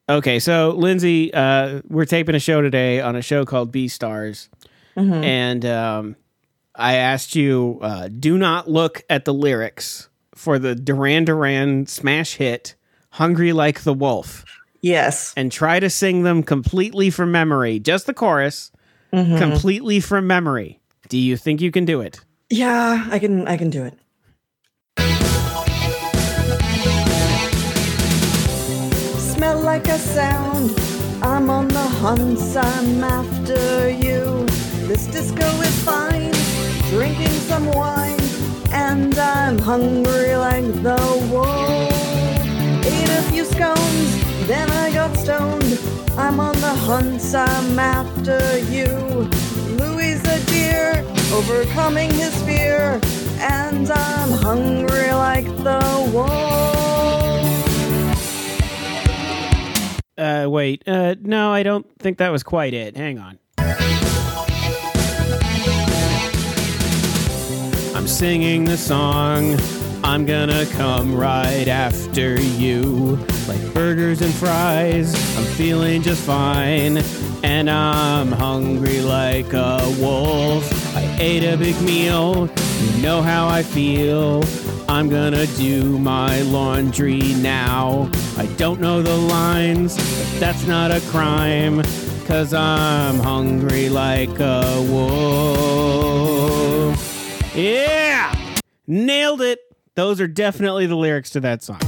Okay, so Lindsay, we're taping a show today on a show called B-Stars. Mm-hmm. And I asked you, do not look at the lyrics for the Duran Duran smash hit, Hungry Like the Wolf. Yes. And try to sing them completely from memory. Just the chorus, completely from memory. Do you think you can do it? Yeah, I can do it. Smell like a sound. I'm on the hunt. I'm after you. This disco is fine. Drinking some wine. And I'm hungry like the wolf. Ate a few scones. Then I got stoned. I'm on the hunt. I'm after you. Louis a deer. Overcoming his fear. And I'm hungry like the wolf. Wait. No, I don't think that was quite it. Hang on. I'm singing the song. I'm gonna come right after you. Like burgers and fries. I'm feeling just fine. And I'm hungry like a wolf. I ate a big meal. You know how I feel. I'm gonna do my laundry now. I don't know the lines, but that's not a crime. 'Cause I'm hungry like a wolf. Yeah! Nailed it! Those are definitely the lyrics to that song.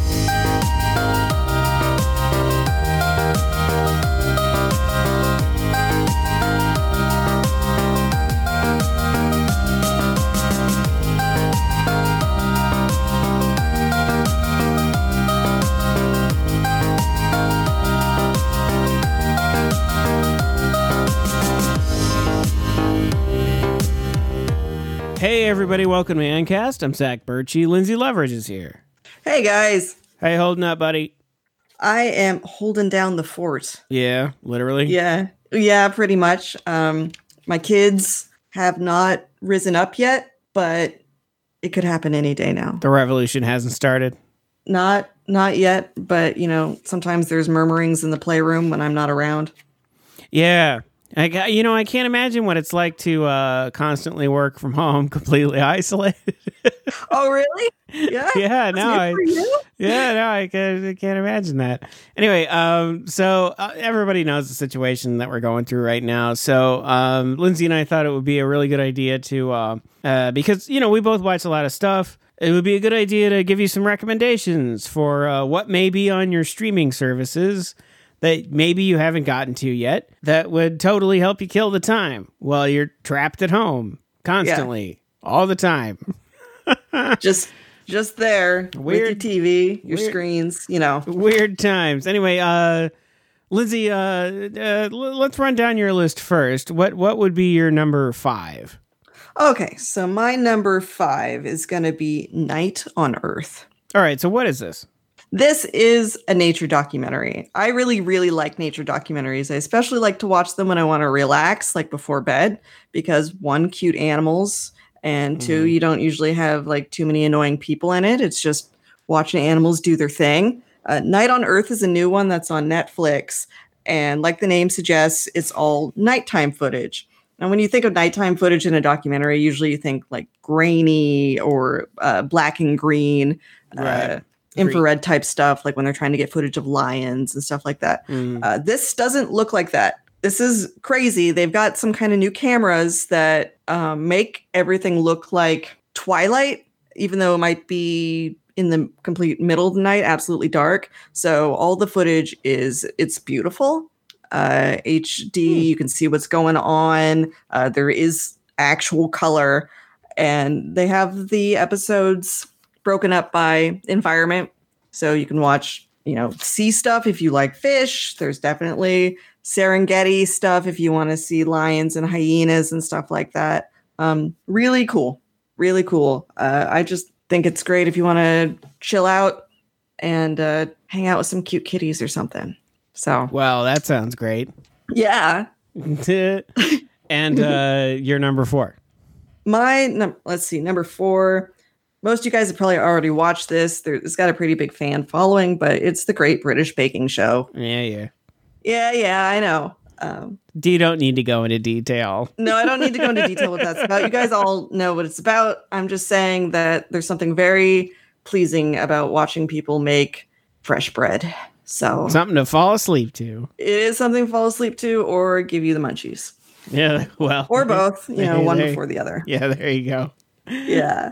Hey everybody, welcome to Ancast. I'm Zach Birchie. Lindsay Leverage is here. Hey guys. How you holding up, buddy? I am holding down the fort. Yeah, literally? Yeah, pretty much. My kids have not risen up yet, but it could happen any day now. The revolution hasn't started? Not yet, but sometimes there's murmurings in the playroom when I'm not around. Yeah. I can't imagine what it's like to constantly work from home, completely isolated. Oh, really? Yeah. Yeah. No, I can't imagine that. Anyway, so everybody knows the situation that we're going through right now. So Lindsay and I thought it would be a really good idea to, because we both watch a lot of stuff. It would be a good idea to give you some recommendations for what may be on your streaming services that maybe you haven't gotten to yet that would totally help you kill the time while you're trapped at home constantly, all the time. just there with your TV, your screens, Weird times. Anyway, Lindsay, let's run down your list first. What would be your number 5? Okay, so my number 5 is going to be Night on Earth. All right, so what is this? This is a nature documentary. I really, really like nature documentaries. I especially like to watch them when I want to relax, like before bed, because 1, cute animals, and 2, you don't usually have like too many annoying people in it. It's just watching animals do their thing. Night on Earth is a new one that's on Netflix. And like the name suggests, it's all nighttime footage. And when you think of nighttime footage in a documentary, usually you think like grainy or black and green. Right. Infrared type stuff, like when they're trying to get footage of lions and stuff like that. This doesn't look like that. This is crazy. They've got some kind of new cameras that make everything look like twilight, even though it might be in the complete middle of the night, absolutely dark. So all the footage it's beautiful. HD, you can see what's going on. There is actual color, and they have the episodes broken up by environment, so you can watch sea stuff if you like fish. There's definitely Serengeti stuff if you want to see lions and hyenas and stuff like that. Really cool. I just think it's great if you want to chill out and hang out with some cute kitties or something. So well, that sounds great. Yeah. And your number 4? Let's see, number 4. most of you guys have probably already watched this. It's got a pretty big fan following, but it's the Great British Baking Show. Yeah. Yeah, I know. You don't need to go into detail. No, I don't need to go into detail what that's about. You guys all know what it's about. I'm just saying that there's something very pleasing about watching people make fresh bread. So something to fall asleep to. It is something to fall asleep to or give you the munchies. Yeah, well. Or both, one before the other. Yeah, there you go. Yeah.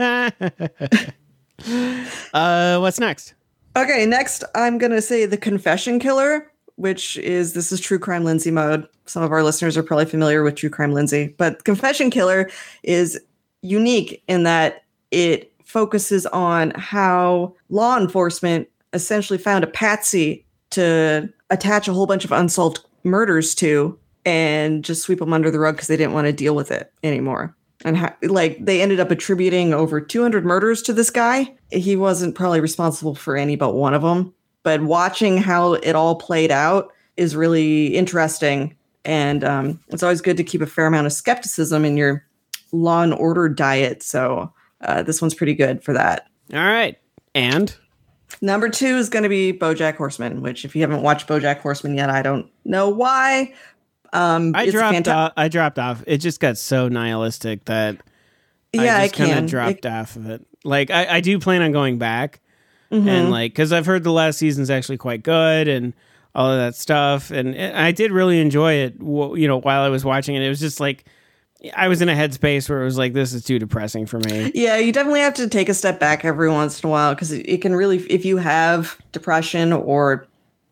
What's next? Okay, next I'm going to say The Confession Killer, this is True Crime Lindsay mode. Some of our listeners are probably familiar with True Crime Lindsay, but Confession Killer is unique in that it focuses on how law enforcement essentially found a patsy to attach a whole bunch of unsolved murders to and just sweep them under the rug because they didn't want to deal with it anymore. And they ended up attributing over 200 murders to this guy. He wasn't probably responsible for any but one of them. But watching how it all played out is really interesting. And it's always good to keep a fair amount of skepticism in your law and order diet. So this one's pretty good for that. All right. And? Number 2 is going to be BoJack Horseman, which if you haven't watched BoJack Horseman yet, I don't know why. I dropped off. It just got so nihilistic that I just kind of dropped off of it. Like, I do plan on going back. Mm-hmm. And because I've heard the last season's actually quite good and all of that stuff. And I did really enjoy it, while I was watching it. It was just like, I was in a headspace where it was like, this is too depressing for me. Yeah, you definitely have to take a step back every once in a while because it can really, if you have depression or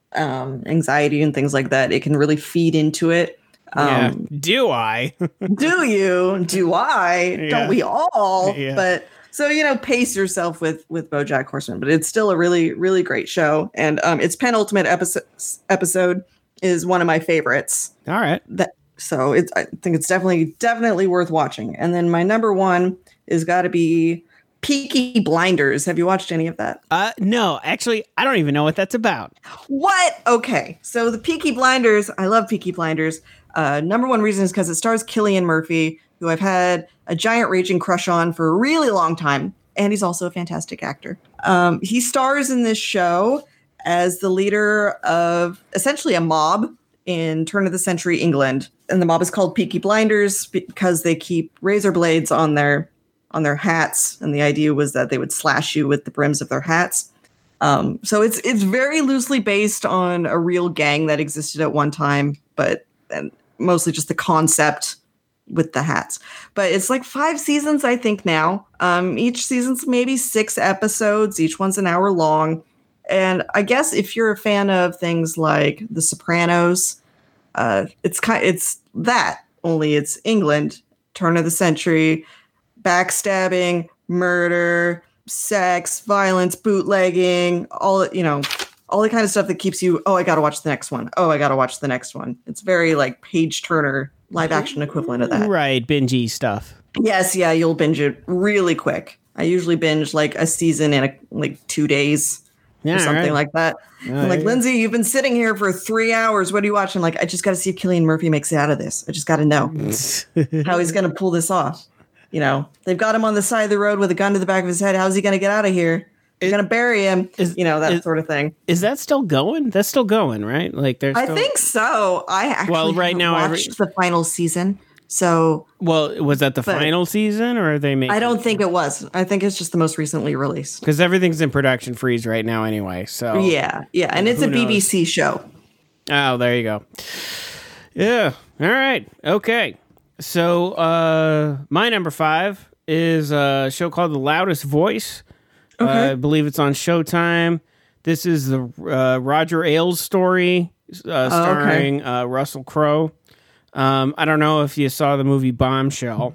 anxiety and things like that, it can really feed into it. Yeah. Do I? Do you? Do I? Yeah. Don't we all? Yeah. But so, pace yourself with BoJack Horseman, but it's still a really, really great show. And its penultimate episode is one of my favorites. All right. So I think it's definitely worth watching. And then my number 1 is got to be Peaky Blinders. Have you watched any of that? No, actually, I don't even know what that's about. What? Okay. So the Peaky Blinders, I love Peaky Blinders. Number 1 reason is because it stars Cillian Murphy, who I've had a giant raging crush on for a really long time. And he's also a fantastic actor. He stars in this show as the leader of essentially a mob in turn of the century England. And the mob is called Peaky Blinders because they keep razor blades on their hats. And the idea was that they would slash you with the brims of their hats. So it's very loosely based on a real gang that existed at one time, but mostly just the concept with the hats. But it's like 5 seasons, I think now. Each season's maybe 6 episodes. Each one's an hour long. And I guess if you're a fan of things like The Sopranos, it's that, only it's England, turn of the century, backstabbing, murder, sex, violence, bootlegging, all the kind of stuff that keeps you, I got to watch the next one. Oh, I got to watch the next one. It's very like page turner live action equivalent of that. Right. Bingey stuff. Yes. Yeah. You'll binge it really quick. I usually binge like a season in 2 days. Yeah, or something like that. I'm like, yeah. Lindsay, you've been sitting here for 3 hours. What are you watching? Like, I just got to see if Cillian Murphy makes it out of this. I just got to know how he's going to pull this off. They've got him on the side of the road with a gun to the back of his head. How's he going to get out of here? He's going to bury him. That sort of thing. Is that still going? That's still going, right? Like, there's. I think so. I actually right now watched the final season. So, was that the final season, or are they making? I don't think it was. I think it's just the most recently released. Because everything's in production freeze right now, anyway. So yeah, and it's a BBC show. Oh, there you go. Yeah. All right. Okay. So, my number 5 is a show called The Loudest Voice. Okay. I believe it's on Showtime. This is the Roger Ailes story, starring Russell Crowe. I don't know if you saw the movie Bombshell,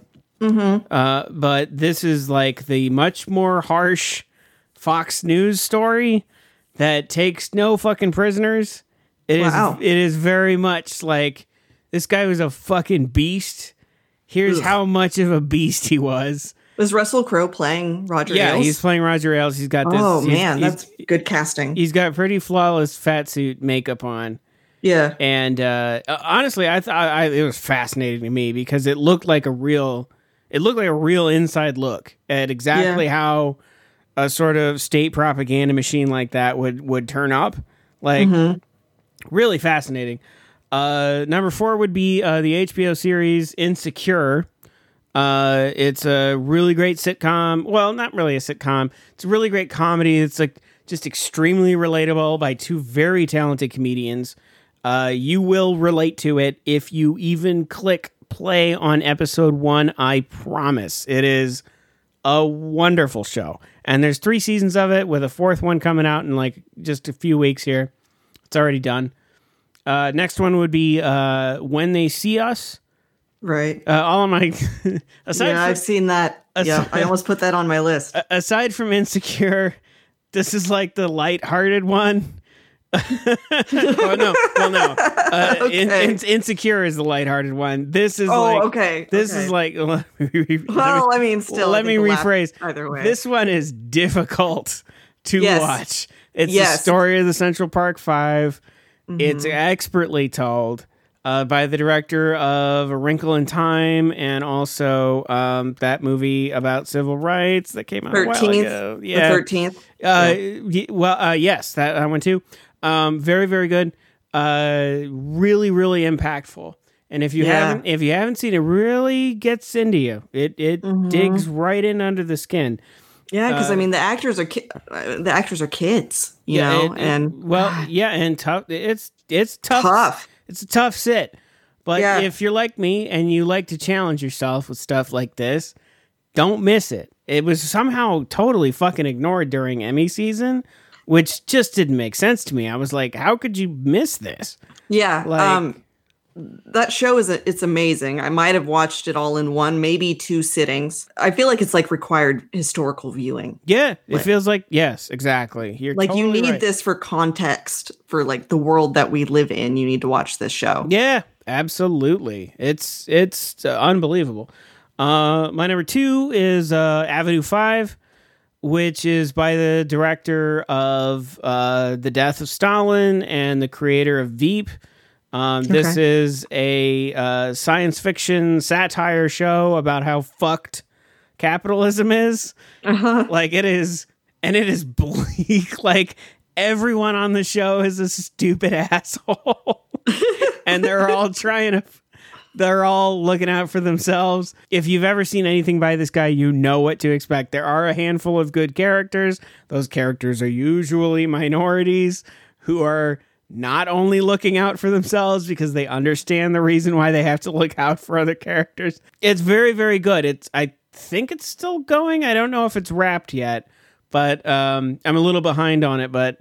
but this is like the much more harsh Fox News story that takes no fucking prisoners. It is very much like, this guy was a fucking beast. Here's how much of a beast he was. Was Russell Crowe playing Roger Ailes? Yeah, he's playing Roger Ailes. He's got this. Oh, man, that's good casting. He's got pretty flawless fat suit makeup on. Yeah. And honestly, I thought it was fascinating to me because it looked like a real it looked like a real inside look at exactly how a sort of state propaganda machine like that would turn up. Like, really fascinating. Number 4 would be the HBO series Insecure. It's a really great sitcom. Well, not really a sitcom. It's a really great comedy. It's like just extremely relatable by 2 very talented comedians. You will relate to it if you even click play on episode 1. I promise. It is a wonderful show. And there's 3 seasons of it with a 4th one coming out in like just a few weeks here. It's already done. Next one would be When They See Us. Right. All of my I've seen that. I almost put that on my list. Aside from Insecure, this is like the lighthearted one. Okay. Insecure is the lighthearted one. This is is like. Let me rephrase. Either way, this one is difficult to watch. It's the story of the Central Park Five. It's expertly told by the director of A Wrinkle in Time and also that movie about civil rights that came out 13th, a while ago. Yeah, the 13th. Yes, that one too. Very, very good. Really, really impactful. And if you haven't seen it, really gets into you. It digs right in under the skin. Yeah, because I mean the actors are kids, you know, and tough. It's tough. It's a tough sit. But if you're like me and you like to challenge yourself with stuff like this, don't miss it. It was somehow totally fucking ignored during Emmy season, which just didn't make sense to me. I was like, how could you miss this? Yeah. That show it's amazing. I might have watched it all in one, maybe 2 sittings. I feel like it's like required historical viewing. Yeah, it feels like, yes, exactly. You're like totally you need right. this for context for like the world that we live in. You need to watch this show. Yeah, absolutely. It's unbelievable. My number 2 is Avenue 5, which is by the director of The Death of Stalin and the creator of Veep. This is a science fiction satire show about how fucked capitalism is. Like it is, and it is bleak. Like everyone on the show is a stupid asshole, and they're all they're all looking out for themselves. If you've ever seen anything by this guy, you know what to expect. There are a handful of good characters. Those characters are usually minorities who are not only looking out for themselves because they understand the reason why they have to look out for other characters. It's very, very good. I think it's still going. I don't know if it's wrapped yet, but I'm a little behind on it. But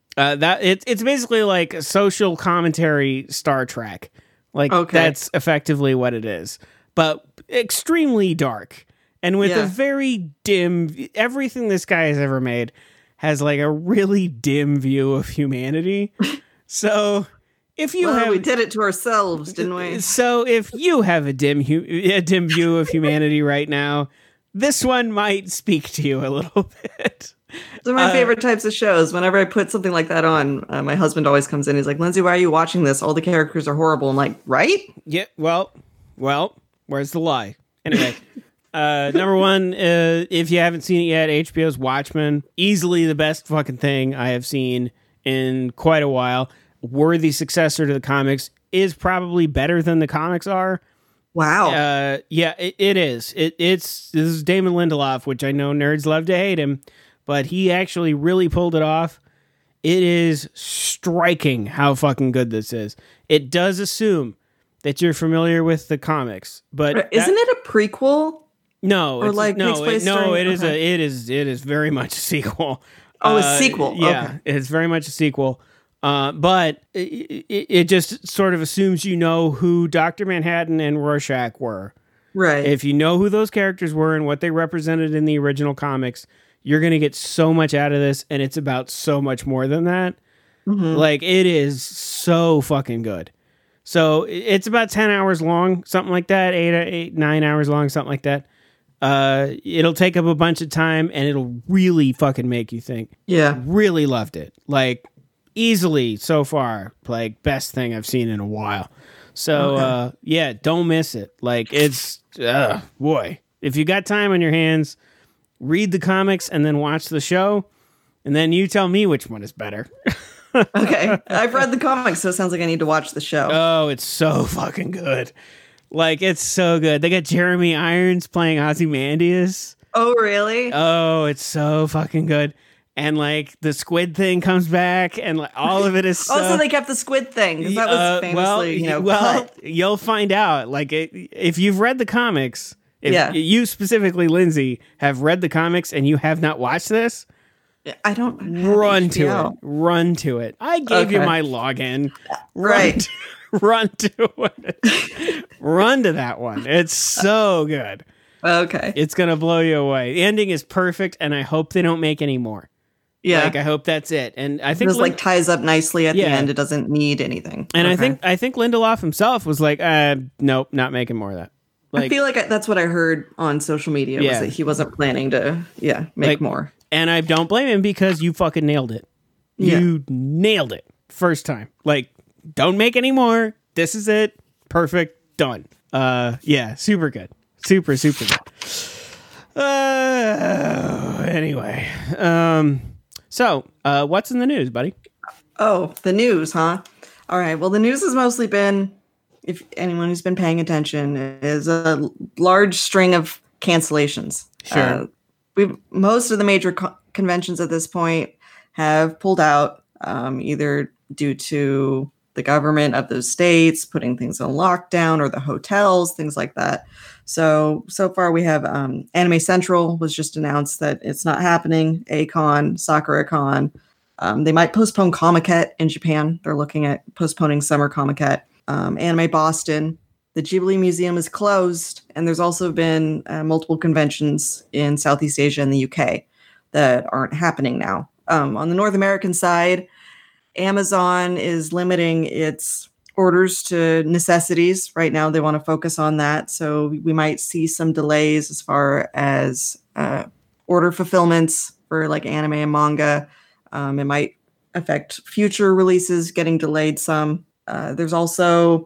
it's basically like a social commentary Star Trek. Like that's effectively what it is, but extremely dark and with a very dim. Everything this guy has ever made has like a really dim view of humanity. So if you we did it to ourselves, didn't we? So if you have a dim view of humanity right now, this one might speak to you a little bit. Those are my favorite types of shows. Whenever I put something like that on, my husband always comes in. He's like, Lindsay, why are you watching this? All the characters are horrible. I'm like, right? Yeah. Well, where's the lie? Anyway, number 1, if you haven't seen it yet, HBO's Watchmen, easily the best fucking thing I have seen in quite a while. Worthy successor to the comics, is probably better than the comics are. Wow. Yeah, it is. This is Damon Lindelof, which I know nerds love to hate him, but he actually really pulled it off. It is striking how fucking good this is. It does assume that you're familiar with the comics, but isn't it a prequel? No, or like it is very much a sequel. Oh, a sequel. Yeah, it's very much a sequel. But it just sort of assumes you know who Dr. Manhattan and Rorschach were. Right. If you know who those characters were and what they represented in the original comics, you're going to get so much out of this, and it's about so much more than that. Like, it is so fucking good. So it's about 10 hours long, something like that, 9 hours long, something like that. It'll take up a bunch of time, and it'll really fucking make you think. Yeah. Really loved it. Like, easily so far, like, best thing I've seen in a while. So, don't miss it. Like, it's, boy, If you got time on your hands, read the comics and then watch the show, and then you tell me which one is better. Okay. I've read the comics, so it sounds like I need to watch the show. Oh, it's so fucking good. Like, it's so good. They got Jeremy Irons playing Ozymandias. Oh, really? Oh, it's so fucking good. And like the squid thing comes back, and like all of it is so... Also, they kept the squid thing, 'cause that was famously, cut. You'll find out. Like, if you've read the comics, if you specifically, Lindsay, have read the comics and you have not watched this, I don't run to it. Run to it. I gave you my login. Right. Run to it. Run to that one. It's so good. Okay. It's going to blow you away. The ending is perfect, and I hope they don't make any more. Yeah. Like, I hope that's it. And I think it just like ties up nicely at the end. It doesn't need anything. And I think Lindelof himself was like, nope, not making more of that. Like, I feel like that's what I heard on social media was that he wasn't planning to make more. And I don't blame him, because you fucking nailed it. You nailed it first time. Like, don't make any more. This is it. Perfect. Done. Super good. Super, super good. Anyway. So, what's in the news, buddy? Oh, the news, huh? All right. Well, the news has mostly been, if anyone who's been paying attention, is a large string of cancellations. Sure. Most of the major conventions at this point have pulled out, either due to the government of those states putting things on lockdown, or the hotels, things like that. So far we have Anime Central was just announced that it's not happening. A-Kon, Sakura-Con. They might postpone Comiket in Japan. They're looking at postponing Summer Comiket. Anime Boston. The Ghibli Museum is closed. And there's also been multiple conventions in Southeast Asia and the UK that aren't happening now. On the North American side, Amazon is limiting its orders to necessities. Right now, they want to focus on that. So we might see some delays as far as order fulfillments for like anime and manga. It might affect future releases getting delayed some. There's also,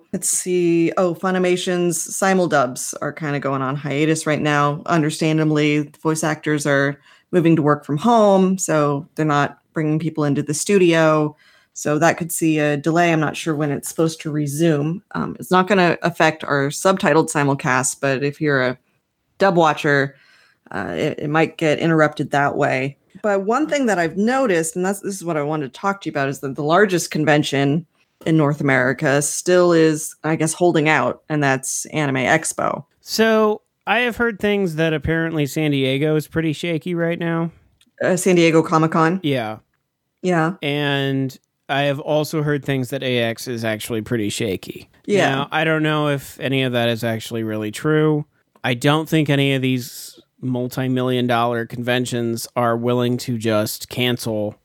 Funimation's simuldubs are kind of going on hiatus right now. Understandably, voice actors are moving to work from home, so they're not bringing people into the studio. So that could see a delay. I'm not sure when it's supposed to resume. It's not going to affect our subtitled simulcast, but if you're a dub watcher, it might get interrupted that way. But one thing that I've noticed, and this is what I wanted to talk to you about, is that the largest convention in North America still is, I guess, holding out, and that's Anime Expo. So I have heard things that apparently San Diego is pretty shaky right now. San Diego Comic-Con? Yeah. Yeah. And I have also heard things that AX is actually pretty shaky. Yeah. Now, I don't know if any of that is actually really true. I don't think any of these multi-million-dollar conventions are willing to just cancel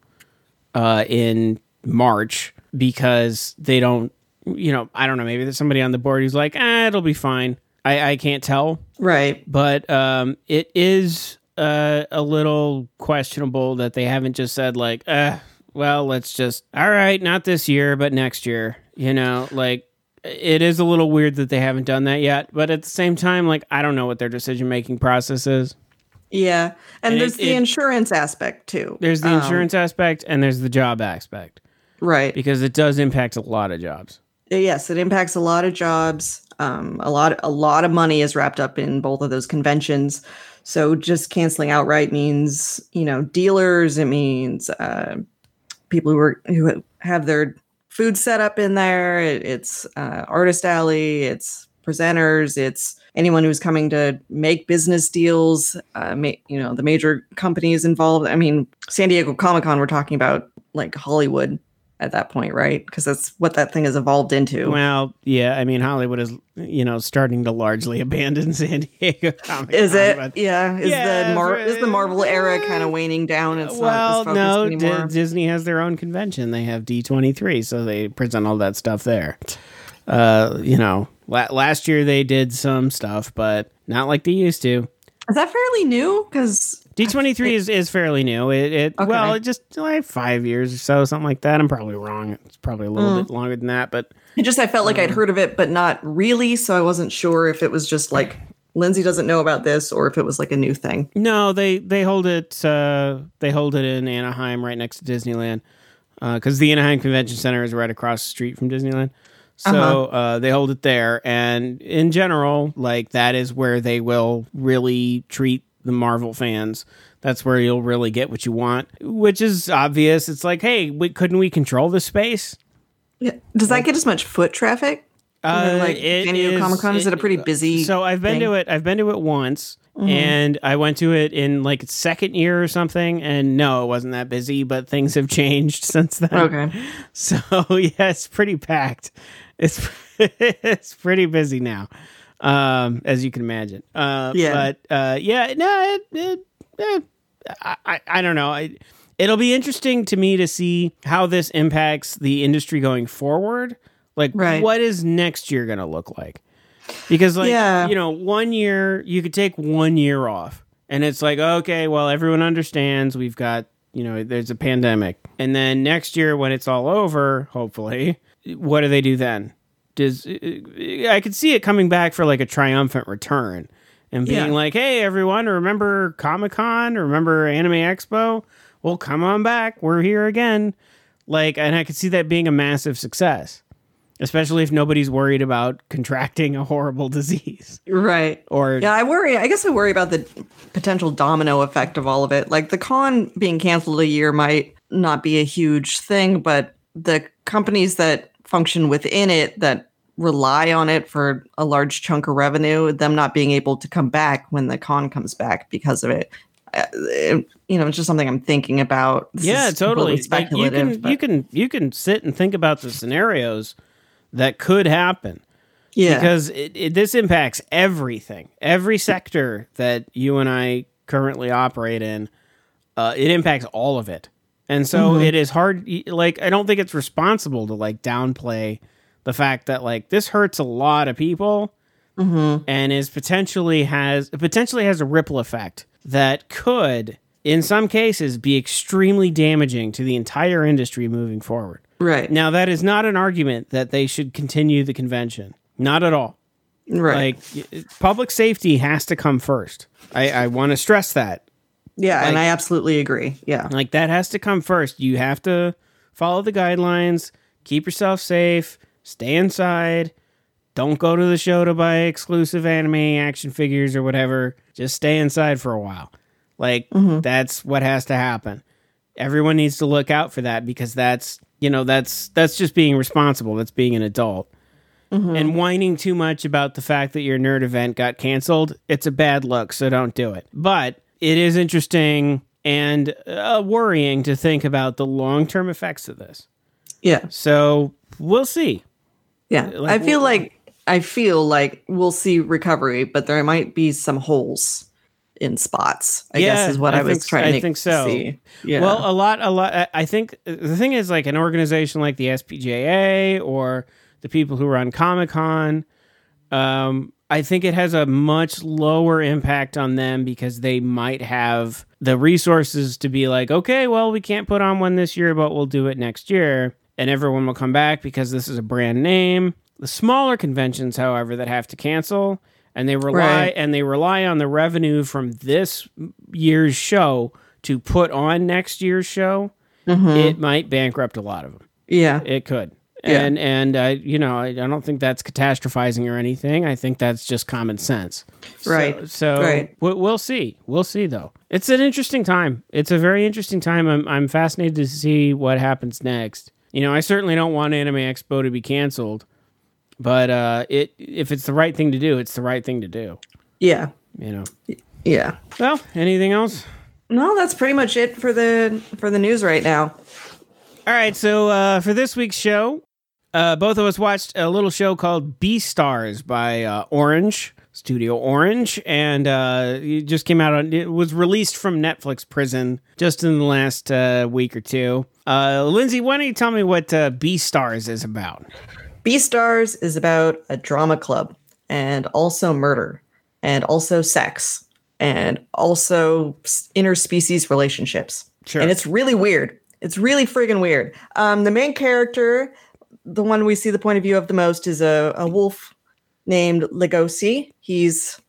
in March, because they don't, I don't know, maybe there's somebody on the board who's like, it'll be fine. I can't tell. Right. But it is a little questionable that they haven't just said like, well, let's just, all right, not this year, but next year, like, it is a little weird that they haven't done that yet. But at the same time, like, I don't know what their decision-making process is. Yeah. And there's the insurance aspect too. There's the insurance aspect, and there's the job aspect. Right. Because it does impact a lot of jobs. Yes, it impacts a lot of jobs. A lot of money is wrapped up in both of those conventions. So just canceling outright means, dealers. It means people who have their food set up in there. It's Artist Alley. It's presenters. It's anyone who's coming to make business deals. The major companies involved. I mean, San Diego Comic-Con, we're talking about like Hollywood at that point, right? Because that's what that thing has evolved into. Well, yeah. I mean, Hollywood is, starting to largely abandon San Diego Comic-Con. Is it? Yeah. Is the Marvel era kind of waning down? It's not as focused anymore. Disney has their own convention. They have D23, so they present all that stuff there. Last year they did some stuff, but not like they used to. Is that fairly new? Because D23 is fairly new. It just like 5 years or so, something like that. I'm probably wrong. It's probably a little bit longer than that, but I felt like I'd heard of it, but not really. So I wasn't sure if it was just like Lindsay doesn't know about this, or if it was like a new thing. No, they hold it. They hold it in Anaheim, right next to Disneyland, because the Anaheim Convention Center is right across the street from Disneyland. So they hold it there, and in general, like that is where they will really treat the Marvel fans. That's where you'll really get what you want, which is obvious. It's like, hey, couldn't we control this space? Yeah. Does that get as much foot traffic? Like San Diego Comic-Con, is it a pretty busy? So I've been to it. I've been to it once, and I went to it in like its second year or something, and no, it wasn't that busy. But things have changed since then. Okay. So yeah, it's pretty packed. It's pretty busy now, as you can imagine. Yeah. But yeah, no, I don't know. It'll be interesting to me to see how this impacts the industry going forward. Like, what is next year going to look like? Because, like, 1 year, you could take 1 year off. And it's like, okay, well, everyone understands we've got, there's a pandemic. And then next year, when it's all over, hopefully, what do they do then? I could see it coming back for, like, a triumphant return. And being like, hey, everyone, remember Comic-Con? Remember Anime Expo? Well, come on back. We're here again. Like, and I could see that being a massive success. Especially if nobody's worried about contracting a horrible disease. Right. I guess I worry about the potential domino effect of all of it. Like the con being canceled a year might not be a huge thing, but the companies that function within it that rely on it for a large chunk of revenue, them not being able to come back when the con comes back because of it. It's just something I'm thinking about. This totally. Speculative, like you can sit and think about the scenarios that could happen. Yeah. Because this impacts everything. Every sector that you and I currently operate in, it impacts all of it. And so it is hard. Like, I don't think it's responsible to, like, downplay the fact that, like, this hurts a lot of people and potentially has a ripple effect that could, in some cases, be extremely damaging to the entire industry moving forward. Right. Now, that is not an argument that they should continue the convention. Not at all. Right. Like, public safety has to come first. I want to stress that. Yeah, and I absolutely agree. Yeah. Like, that has to come first. You have to follow the guidelines, keep yourself safe, stay inside, don't go to the show to buy exclusive anime action figures or whatever. Just stay inside for a while. Like, that's what has to happen. Everyone needs to look out for that because that's just being responsible. That's being an adult. And whining too much about the fact that your nerd event got canceled, it's a bad look, so don't do it. But it is interesting and worrying to think about the long-term effects of this. Yeah. So we'll see. Yeah. I feel like we'll see recovery, but there might be some holes in spots, I guess is what I was trying to see. Yeah. Well, a lot. I think the thing is, like, an organization like the SPJA or the people who run Comic-Con, I think it has a much lower impact on them because they might have the resources to be like, okay, well, we can't put on one this year, but we'll do it next year. And everyone will come back because this is a brand name. The smaller conventions, however, that have to cancel, and they rely on the revenue from this year's show to put on next year's show, it might bankrupt a lot of them. Yeah. It could. And I don't think that's catastrophizing or anything. I think that's just common sense. Right. So we'll see. We'll see, though. It's an interesting time. It's a very interesting time. I'm fascinated to see what happens next. I certainly don't want Anime Expo to be canceled, but if it's the right thing to do, it's the right thing to do. Yeah. Yeah. Well, anything else? No, that's pretty much it for the news right now. All right. So for this week's show, both of us watched a little show called Beastars by Studio Orange, and it just came out it was released from Netflix prison just in the last week or two. Lindsay, why don't you tell me what Beastars is about? Beastars is about a drama club, and also murder, and also sex, and also interspecies relationships. Sure. And it's really weird. It's really friggin' weird. The main character, the one we see the point of view of the most, is a wolf named Legosi. He's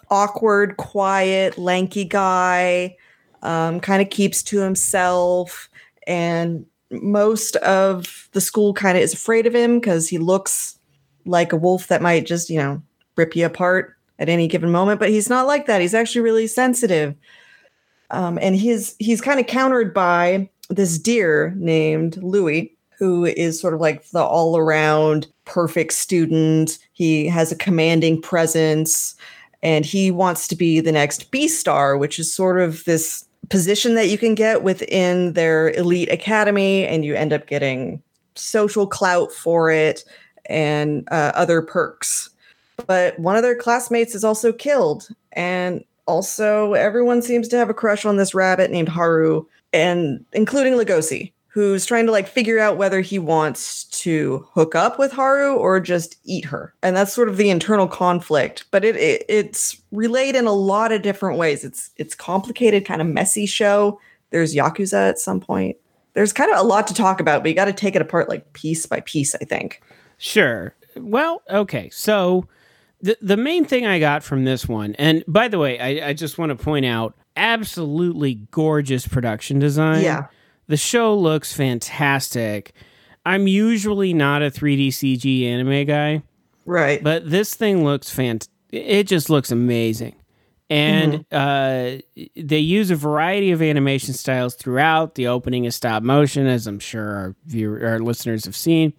awkward, quiet, lanky guy, kind of keeps to himself. And most of the school kind of is afraid of him because he looks like a wolf that might just, rip you apart at any given moment. But he's not like that. He's actually really sensitive. And he's kind of countered by this deer named Louis, who is sort of like the all-around perfect student. He has a commanding presence, and he wants to be the next B-star, which is sort of this position that you can get within their elite academy, and you end up getting social clout for it and other perks. But one of their classmates is also killed, and also everyone seems to have a crush on this rabbit named Haru, and including Lugosi, who's trying to figure out whether he wants to hook up with Haru or just eat her. And that's sort of the internal conflict, but it's relayed in a lot of different ways. It's complicated, kind of messy show. There's Yakuza at some point. There's kind of a lot to talk about, but you got to take it apart piece by piece, I think. Sure. Well, okay. So the main thing I got from this one, and by the way, I just want to point out, absolutely gorgeous production design. Yeah. The show looks fantastic. I'm usually not a 3D CG anime guy. Right. But this thing looks it just looks amazing. And they use a variety of animation styles throughout. The opening is stop motion, as I'm sure our listeners have seen.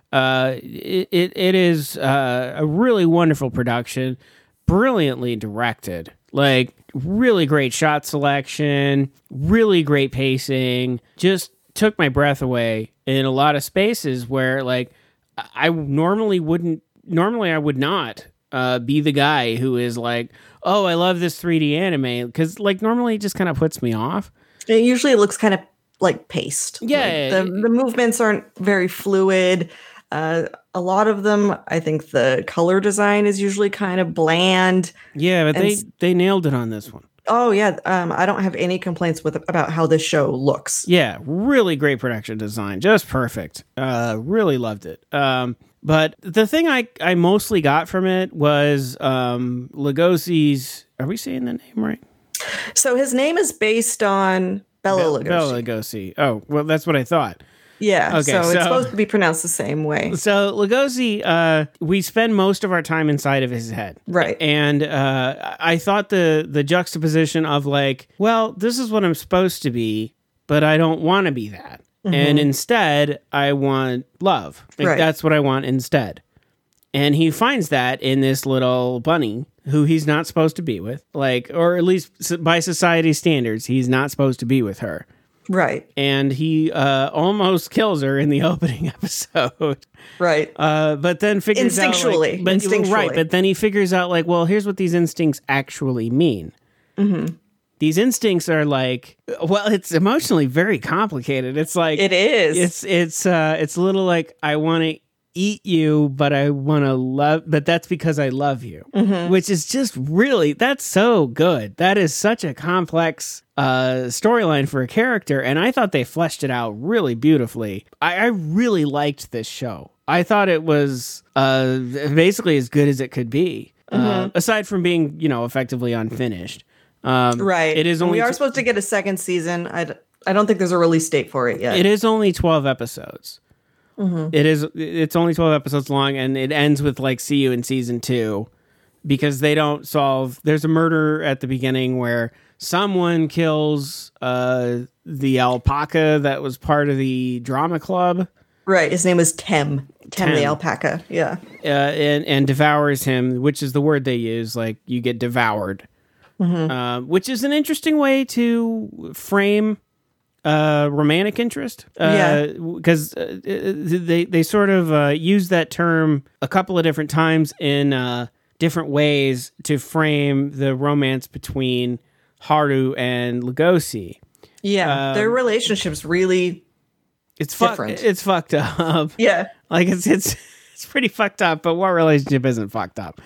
It is a really wonderful production, brilliantly directed. Really great shot selection, really great pacing. Just took my breath away in a lot of spaces where I normally I would not be the guy who is oh, I love this 3D anime, because normally it just kind of puts me off. It usually looks kind of paced. Yeah. The movements aren't very fluid. A lot of them, I think the color design is usually kind of bland. Yeah, but they nailed it on this one. Oh, yeah. I don't have any complaints about how this show looks. Yeah, really great production design. Just perfect. Really loved it. But the thing I mostly got from it was Lugosi's... Are we saying the name right? So his name is based on Bela Lugosi. Bela Lugosi. Oh, well, that's what I thought. Yeah, okay, so it's supposed to be pronounced the same way. So Lugosi, we spend most of our time inside of his head. Right. And I thought the juxtaposition of well, this is what I'm supposed to be, but I don't want to be that. Mm-hmm. And instead, I want love. Right. That's what I want instead. And he finds that in this little bunny who he's not supposed to be with, or at least by society's standards, he's not supposed to be with her. Right. And he almost kills her in the opening episode. Right. But then figures instinctually. out... Instinctually. Right, but then he figures out, well, here's what these instincts actually mean. Mm-hmm. These instincts are it's emotionally very complicated. It's it is. It's a little I want to eat you, but I want to love... But that's because I love you. Mm-hmm. Which is just really... That's so good. That is such a complex... storyline for a character, and I thought they fleshed it out really beautifully. I really liked this show. I thought it was basically as good as it could be, aside from being, effectively unfinished. Right. It is only we are supposed to get a second season. I don't think there's a release date for it yet. It is only 12 episodes. Mm-hmm. It's only 12 episodes long, and it ends with see you in season 2, because they don't solve... There's a murder at the beginning where someone kills the alpaca that was part of the drama club. Right. His name is Tem the alpaca. Yeah. And devours him, which is the word they use. You get devoured. Mm-hmm. Which is an interesting way to frame romantic interest. Because they sort of use that term a couple of different times in different ways to frame the romance between Haru and Lugosi. Yeah, their relationship's really different. It's fucked up. Yeah, it's pretty fucked up. But what relationship isn't fucked up?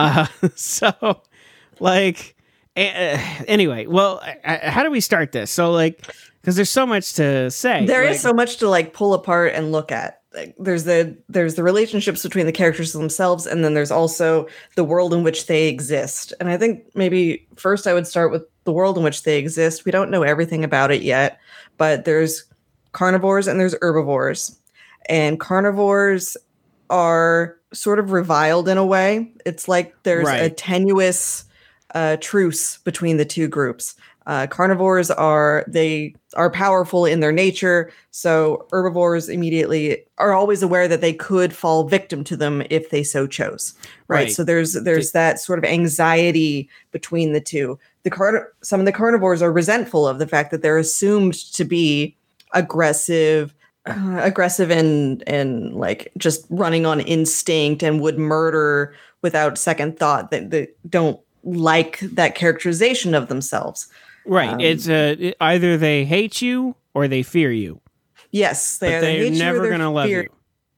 Anyway. Well, how do we start this? So because there's so much to say. There is so much to pull apart and look at. there's the relationships between the characters themselves, and then there's also the world in which they exist. And I think maybe first I would start with the world in which they exist. We don't know everything about it yet, but there's carnivores and there's herbivores. And carnivores are sort of reviled in a way. It's like there's a tenuous truce between the two groups. Carnivores are powerful in their nature, so herbivores immediately are always aware that they could fall victim to them if they so chose. Right. So there's that sort of anxiety between the two. Some of the carnivores are resentful of the fact that they're assumed to be aggressive and like just running on instinct and would murder without second thought. That they don't like that characterization of themselves. Right. It's either they hate you or they fear you. Yes, they're never going to love you.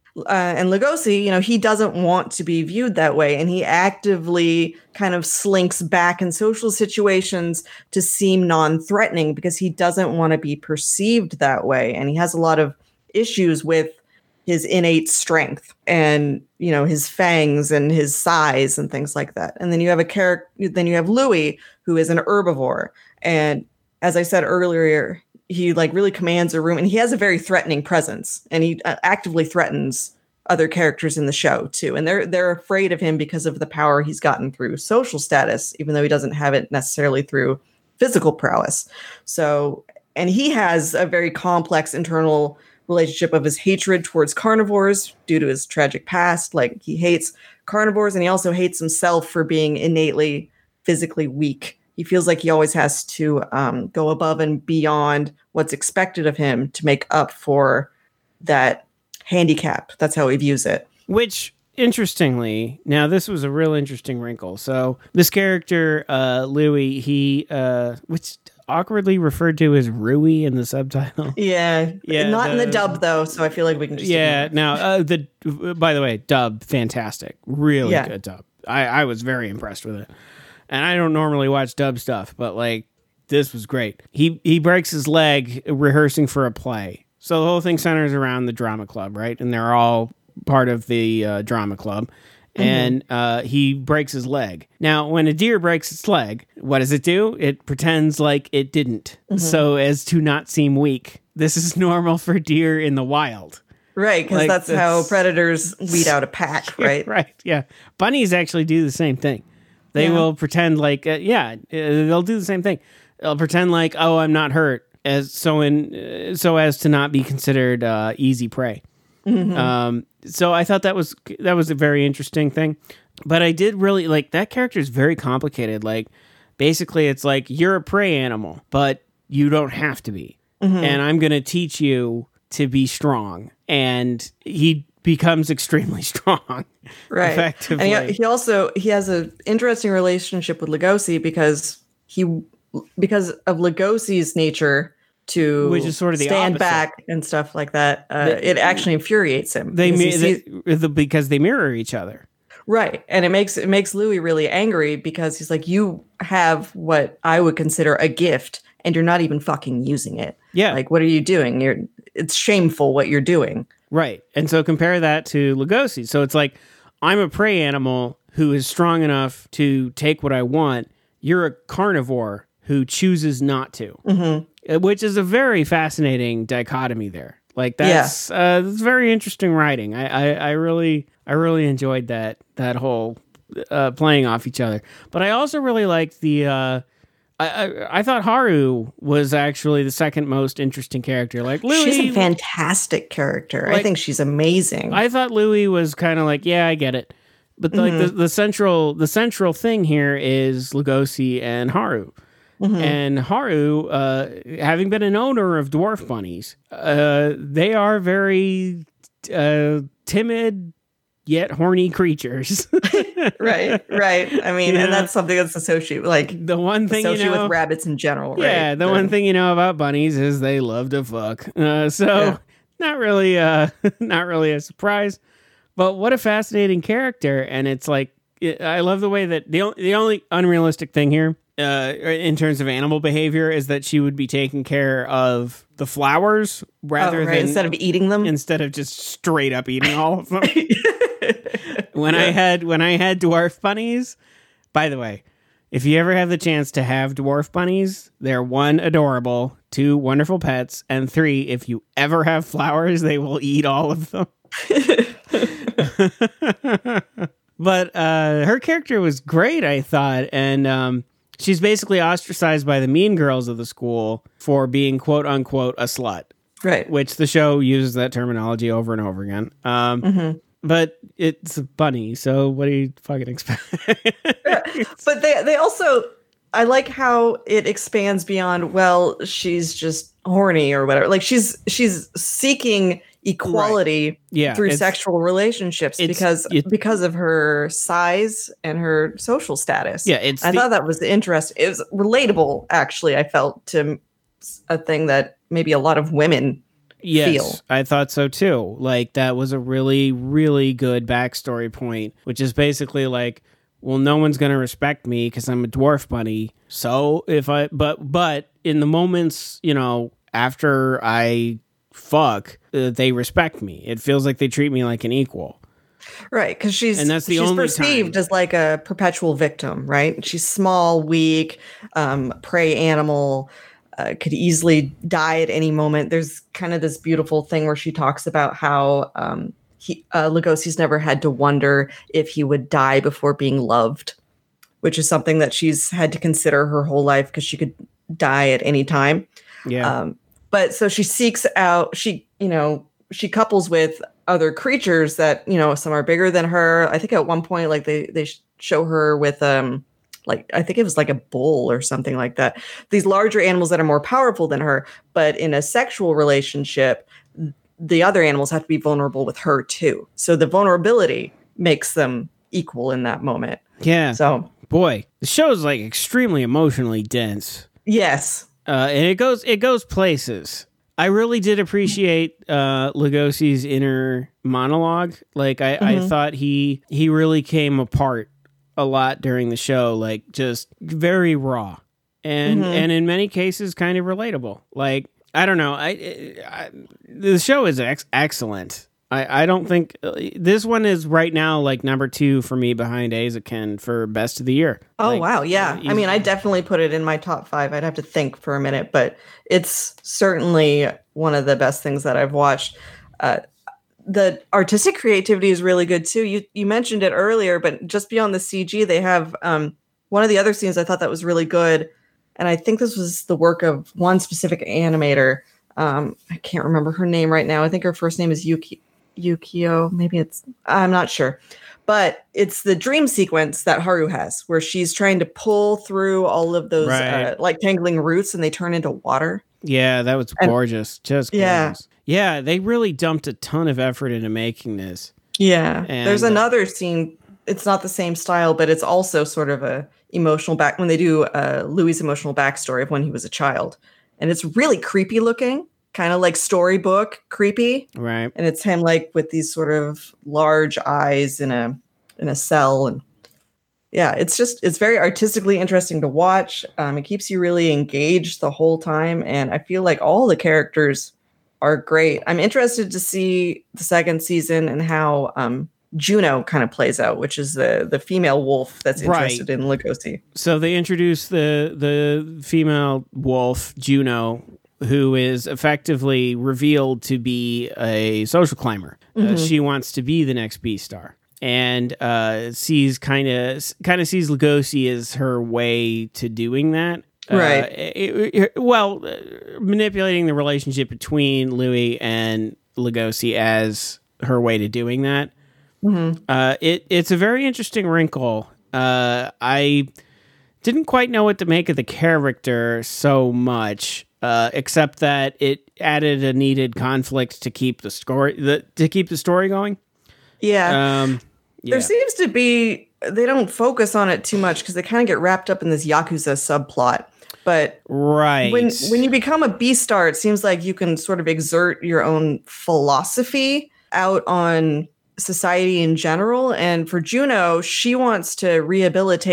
And Lugosi, he doesn't want to be viewed that way, and he actively kind of slinks back in social situations to seem non-threatening because he doesn't want to be perceived that way, and he has a lot of issues with his innate strength and his fangs and his size and things like that. And then you have Louis, who is an herbivore, and as I said earlier, he like really commands a room, and he has a very threatening presence, and he actively threatens other characters in the show too. And they're afraid of him because of the power he's gotten through social status, even though he doesn't have it necessarily through physical prowess. So, and he has a very complex internal relationship of his hatred towards carnivores due to his tragic past. Like, he hates carnivores, and he also hates himself for being innately physically weak. He feels like he always has to go above and beyond what's expected of him to make up for that handicap. That's how he views it. Which, interestingly, now this was a real interesting wrinkle. So this character, Louis, he, which awkwardly referred to as Rui in the subtitle. Yeah. Not in the dub, though, so I feel like we can just... Yeah, now, by the way, dub, fantastic. Really good dub. I was very impressed with it. And I don't normally watch dub stuff, but like this was great. He breaks his leg rehearsing for a play. So the whole thing centers around the drama club, right? And they're all part of the drama club. And he breaks his leg. Now, when a deer breaks its leg, what does it do? It pretends like it didn't, so as to not seem weak. This is normal for deer in the wild. Right, because that's how predators weed out a pack, right? Right, yeah. Bunnies actually do the same thing. They will pretend like, they'll do the same thing. They'll pretend like, oh, I'm not hurt, so as to not be considered easy prey. So I thought that was a very interesting thing. But I did really like that character is very complicated. Like, basically, it's like you're a prey animal, but you don't have to be, and I'm going to teach you to be strong. And he becomes extremely strong, right? Effectively. And he has an interesting relationship with Lugosi because of Lugosi's nature to which is sort of the stand opposite. Back and stuff like that. It actually infuriates him because they mirror each other, right? And it makes Louis really angry because he's like, you have what I would consider a gift, and you're not even fucking using it. Yeah, like, what are you doing? It's shameful what you're doing. Right. And so compare that to Lugosi. So it's like, I'm a prey animal who is strong enough to take what I want. You're a carnivore who chooses not to, which is a very fascinating dichotomy there. Like, that's very interesting writing. I really enjoyed that whole playing off each other. But I also really liked the... I thought Haru was actually the second most interesting character. Like, Louis, she's a fantastic character. Like, I think she's amazing. I thought Louis was kind of like, yeah, I get it, but like the central thing here is Lugosi and Haru. And Haru, having been an owner of dwarf bunnies, they are very timid yet horny creatures. right. I mean, and that's something that's associated with rabbits in general, right? Yeah, the one thing you know about bunnies is they love to fuck. Not really a surprise. But what a fascinating character. And it's like, I love the way that the only unrealistic thing here in terms of animal behavior is that she would be taking care of the flowers rather than instead of eating them, instead of just straight up eating all of them. When I had dwarf bunnies, by the way, if you ever have the chance to have dwarf bunnies, they're 1, adorable, 2, wonderful pets, and 3, if you ever have flowers, they will eat all of them. But her character was great, I thought, and she's basically ostracized by the mean girls of the school for being quote unquote a slut. Right. Which the show uses that terminology over and over again. But it's a bunny, so what do you fucking expect? But they also, I like how it expands beyond, well, she's just horny or whatever. Like she's seeking equality through sexual relationships because of her size and her social status. Yeah, I thought that was interesting. It was relatable, actually. I felt to a thing that maybe a lot of women feel. I thought so too. Like that was a really, really good backstory point, which is basically like, well, no one's going to respect me because I'm a dwarf bunny. So but in the moments, after I fuck, they respect me. It feels like they treat me like an equal. Right, because she's only perceived as like a perpetual victim, right? She's small, weak, prey animal, could easily die at any moment. There's kind of this beautiful thing where she talks about how Lugosi's never had to wonder if he would die before being loved, which is something that she's had to consider her whole life because she could die at any time. Yeah. But so she seeks out, she couples with other creatures that, some are bigger than her. I think at one point, like they show her with, I think it was like a bull or something like that. These larger animals that are more powerful than her, but in a sexual relationship, the other animals have to be vulnerable with her too. So the vulnerability makes them equal in that moment. Yeah. So boy, the show is like extremely emotionally dense. Yes. And it goes places. I really did appreciate Lugosi's inner monologue. Like I thought he really came apart a lot during the show, like just very raw and in many cases kind of relatable. Like I don't know, the show is excellent. I don't think this one is right now like number 2 for me behind Eizouken for best of the year. Oh, like, wow. Yeah. I mean, I definitely put it in my top 5. I'd have to think for a minute, but it's certainly one of the best things that I've watched. The artistic creativity is really good too. You mentioned it earlier, but just beyond the CG, they have one of the other scenes I thought that was really good. And I think this was the work of one specific animator. I can't remember her name right now. I think her first name is Yukio. Maybe I'm not sure. But it's the dream sequence that Haru has where she's trying to pull through all of those like tangling roots and they turn into water. Yeah, that was gorgeous. Just gorgeous. Yeah, they really dumped a ton of effort into making this. Yeah. And there's another scene. It's not the same style, but it's also sort of a emotional when they do Louis' emotional backstory of when he was a child. And it's really creepy looking, kind of like storybook creepy. Right. And it's him like with these sort of large eyes in a cell. And yeah, it's very artistically interesting to watch. It keeps you really engaged the whole time. And I feel like all the characters are great. I'm interested to see the second season and how Juno kind of plays out, which is the female wolf that's interested in Lugosi. So they introduce the female wolf, Juno, who is effectively revealed to be a social climber. She wants to be the next B-star. And sees kind of sees Lugosi as her way to doing that. Right. Manipulating the relationship between Louis and Lugosi as her way to doing that. It's a very interesting wrinkle. I didn't quite know what to make of the character so much, except that it added a needed conflict to keep the story going. Yeah. There seems to be, they don't focus on it too much because they kind of get wrapped up in this Yakuza subplot. But when you become a B-star, it seems like you can sort of exert your own philosophy out on society in general. And for Juno, she wants to rehabilitate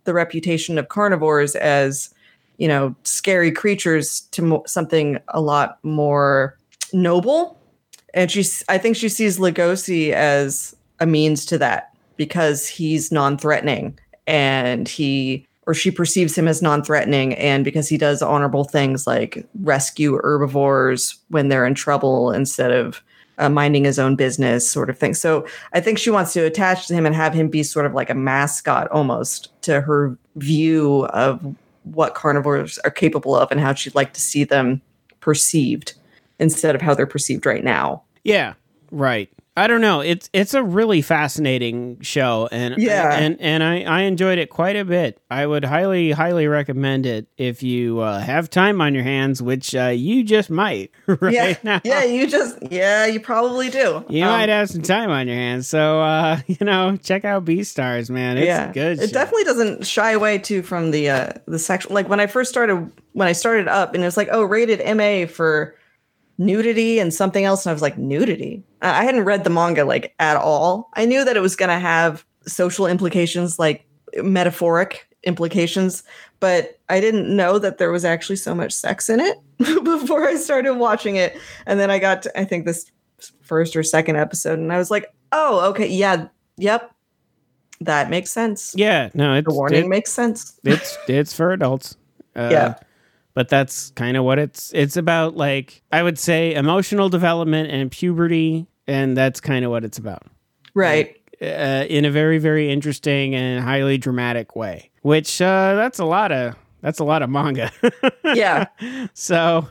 the reputation of carnivores as, scary creatures to something a lot more noble. And I think she sees Lugosi as a means to that because he's non-threatening, and she perceives him as non-threatening, and because he does honorable things like rescue herbivores when they're in trouble instead of minding his own business, sort of thing. So I think she wants to attach to him and have him be sort of like a mascot almost to her view of what carnivores are capable of and how she'd like to see them perceived instead of how they're perceived right now. Yeah, right. I don't know. It's a really fascinating show, and I enjoyed it quite a bit. I would highly recommend it if you have time on your hands, which you just might right now. Yeah, you probably do. You might have some time on your hands, so check out Beastars, man. It's good. It definitely doesn't shy away from the sexual. Like when I started up, and it was like, oh, rated MA for nudity and something else, and I was like, nudity? I hadn't read the manga like at all. I knew that it was going to have social implications, like metaphoric implications, but I didn't know that there was actually so much sex in it before I started watching it. And then I got to, I think, this first or second episode, and I was like, oh, okay, yep, that makes sense. Yeah, no, the warning makes sense. It's for adults. Yeah. But that's kind of what it's about. Like, I would say emotional development and puberty, and that's kind of what it's about. Right. Like, in a very, very interesting and highly dramatic way, which that's a lot of manga. Yeah. So,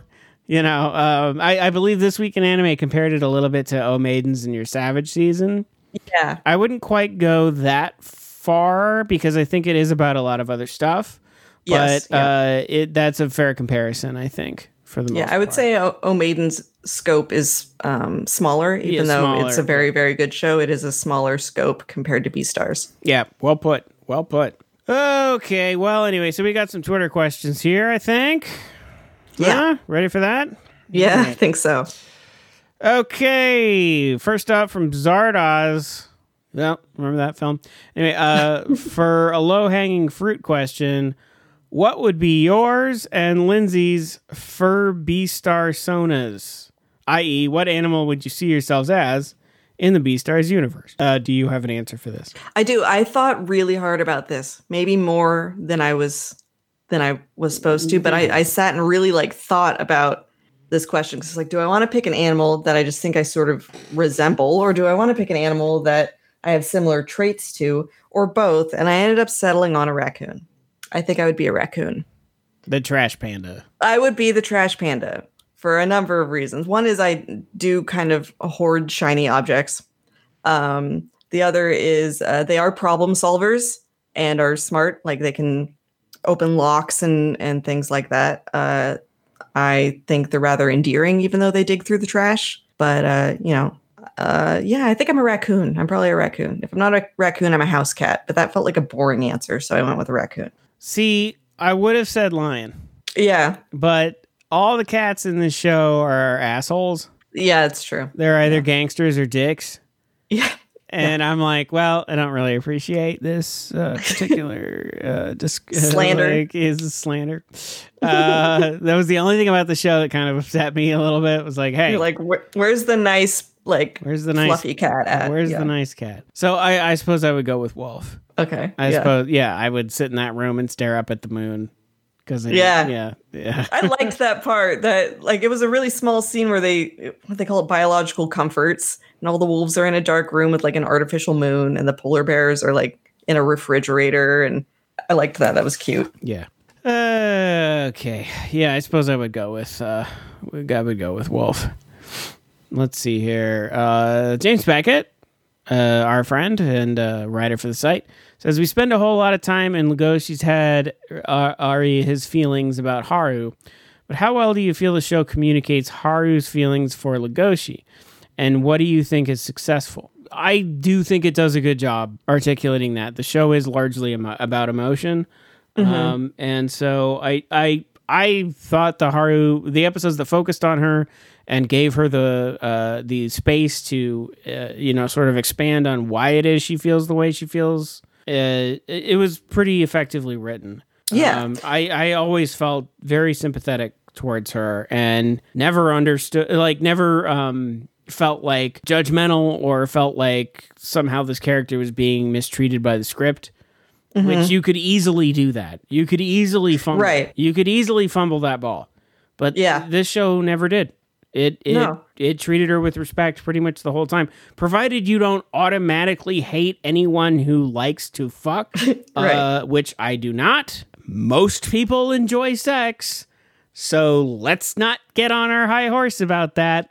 I believe This Week in Anime compared it a little bit to O Maidens in Your Savage season. Yeah. I wouldn't quite go that far because I think it is about a lot of other stuff. Yes, but that's a fair comparison, I think, for the most part. I would say O Maiden's scope is smaller, even though smaller. It's a very, very good show. It is a smaller scope compared to Beastars. Yeah, well put. Okay, well, anyway, so we got some Twitter questions here, I think. Yeah. Ready for that? Yeah, right. I think so. Okay, first up from Zardoz. Well, remember that film? Anyway, for a low-hanging fruit question, what would be yours and Lindsay's fur Beastar sonas? I.e., what animal would you see yourselves as in the Beastars universe? Do you have an answer for this? I do. I thought really hard about this, maybe more than I was supposed to, but I sat and really thought about this question because it's like, do I want to pick an animal that I just think I sort of resemble, or do I want to pick an animal that I have similar traits to, or both? And I ended up settling on a raccoon. I think I would be a raccoon. The trash panda. I would be the trash panda for a number of reasons. One is I do kind of hoard shiny objects. The other is they are problem solvers and are smart. Like they can open locks and things like that. I think they're rather endearing, even though they dig through the trash. But, I think I'm a raccoon. I'm probably a raccoon. If I'm not a raccoon, I'm a house cat. But that felt like a boring answer, so I went with a raccoon. See, I would have said lion. Yeah. But all the cats in this show are assholes. Yeah, it's true. They're either gangsters or dicks. Yeah. And I'm like, well, I don't really appreciate this particular slander. Is a slander. That was the only thing about the show that kind of upset me a little bit. It was like, hey, you're like, where's the nice, where's the fluffy cat at? Where's the nice cat? So I suppose I would go with Wolf. Okay. I suppose, I would sit in that room and stare up at the moon. I liked that part. That it was a really small scene where they call it biological comforts, and all the wolves are in a dark room with an artificial moon, and the polar bears are in a refrigerator, and I liked that. That was cute. Yeah. Okay. Yeah, I suppose I would go with Wolf. Let's see here. James Beckett, our friend and writer for the site, says we spend a whole lot of time in Lugoshi's head, his feelings about Haru, but how well do you feel the show communicates Haru's feelings for Lugoshi, and what do you think is successful? I do think it does a good job articulating that. The show is largely about emotion, and so I thought the episodes that focused on her and gave her the space to sort of expand on why it is she feels the way she feels it was pretty effectively written. Yeah. I always felt very sympathetic towards her and never understood, like never felt like judgmental or felt like somehow this character was being mistreated by the script. Which you could easily do that. You could easily fumble. Right. You could easily fumble that ball. But this show never did. It treated her with respect pretty much the whole time. Provided you don't automatically hate anyone who likes to fuck, Right. Which I do not. Most people enjoy sex. So let's not get on our high horse about that.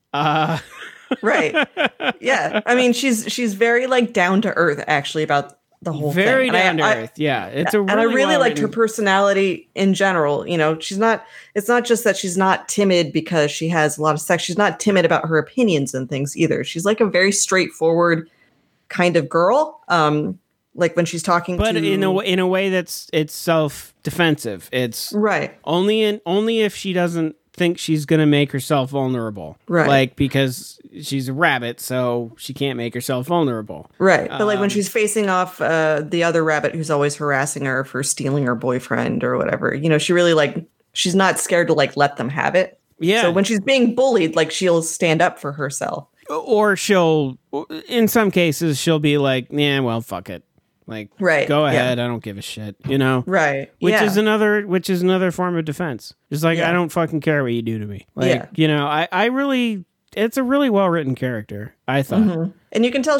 Right. Yeah. I mean, she's very like down to earth actually about the whole very thing. down to earth. Yeah. It's a really and I really liked her well-written- personality in general. You know, it's not just that she's not timid because she has a lot of sex. She's not timid about her opinions and things either. She's like a very straightforward kind of girl. Like when she's talking but to in a way that's it's self-defensive. It's right. only if she doesn't think she's going to make herself vulnerable. Right. Like because she's a rabbit, so she can't make herself vulnerable. Right. But like when she's facing off the other rabbit who's always harassing her for stealing her boyfriend or whatever, you know, she really like, she's not scared to like let them have it. Yeah. So when she's being bullied, like she'll stand up for herself. Or she'll, in some cases, she'll be like, yeah, well, fuck it. Like, Right, go yeah. ahead. I don't give a shit, you know? Right. Which is another form of defense. Just like, Yeah. I don't fucking care what you do to me. Like, Yeah. you know, I really, it's a really well-written character, I thought. And you can tell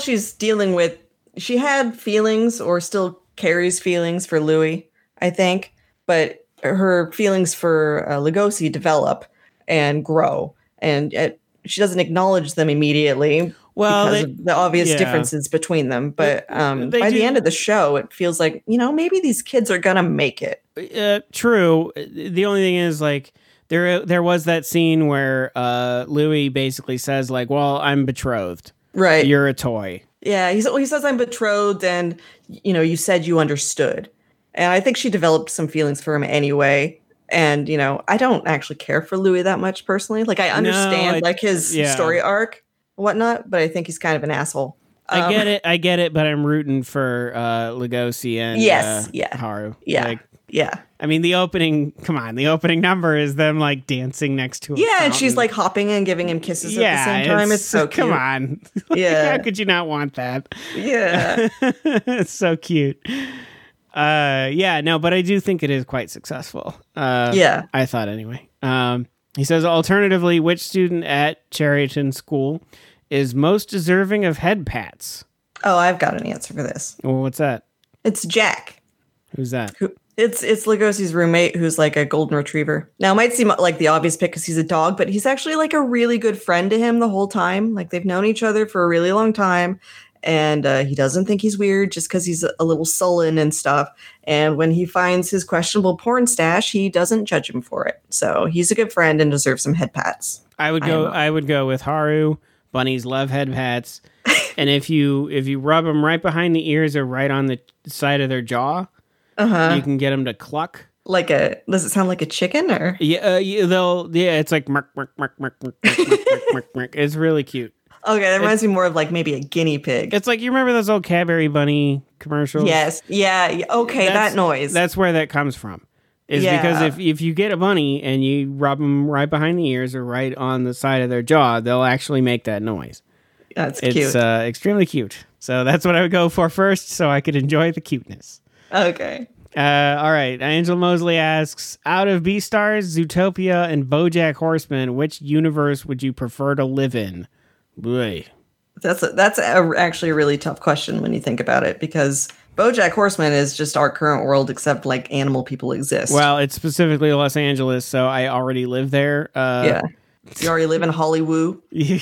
she had feelings or still carries feelings for Louis, I think, but her feelings for Lugosi develop and grow. And she doesn't acknowledge them immediately because of the obvious differences between them. But by the end of the show, it feels like, you know, maybe these kids are going to make it. True. The only thing is, like, there was that scene where Louis basically says, like, well, I'm betrothed. Right. You're a toy. Yeah. He says, I'm betrothed and, you know, you said you understood. And I think she developed some feelings for him anyway. And, you know, I don't actually care for Louis that much personally. Like, I understand, like, his story arc and whatnot, but I think he's kind of an asshole. I get it, but I'm rooting for Lugosi and Haru. Yeah. Like, yeah. I mean, the opening number is them, like, dancing next to a Yeah, and fountain. she's, like, hopping and giving him kisses at the same time. It's so cute. Come on. Like, Yeah. how could you not want that? Yeah. It's so cute. But I do think it is quite successful. I thought anyway. He says, alternatively, which student at Cherryton School is most deserving of head pats? Oh, I've got an answer for this. Well, what's that? It's Jack. Who's that? It's Lugosi's roommate who's like a golden retriever. Now, it might seem like the obvious pick because he's a dog, but he's actually like a really good friend to him the whole time. Like they've known each other for a really long time. And he doesn't think he's weird just because he's a little sullen and stuff. And when he finds his questionable porn stash, he doesn't judge him for it. So he's a good friend and deserves some head pats. I would go with Haru. Bunnies love head pats. And if you rub them right behind the ears or right on the side of their jaw, you can get them to cluck. Does it sound like a chicken or? It's like merk, merk, merk, merk, merk, merk, merk, merk, merk. It's really cute. Okay, that reminds me more of like maybe a guinea pig. It's like, you remember those old Cadbury Bunny commercials? Yes. Yeah. Okay, that noise. That's where that comes from. Because if you get a bunny and you rub them right behind the ears or right on the side of their jaw, they'll actually make that noise. That's cute. It's extremely cute. So that's what I would go for first, so I could enjoy the cuteness. Okay. All right. Angel Mosley asks, out of Beastars, Zootopia, and BoJack Horseman, which universe would you prefer to live in? Boy. That's actually a really tough question when you think about it, because BoJack Horseman is just our current world, except like animal people exist. Well, it's specifically Los Angeles, so I already live there. Yeah. You already live in Hollywood. Yeah.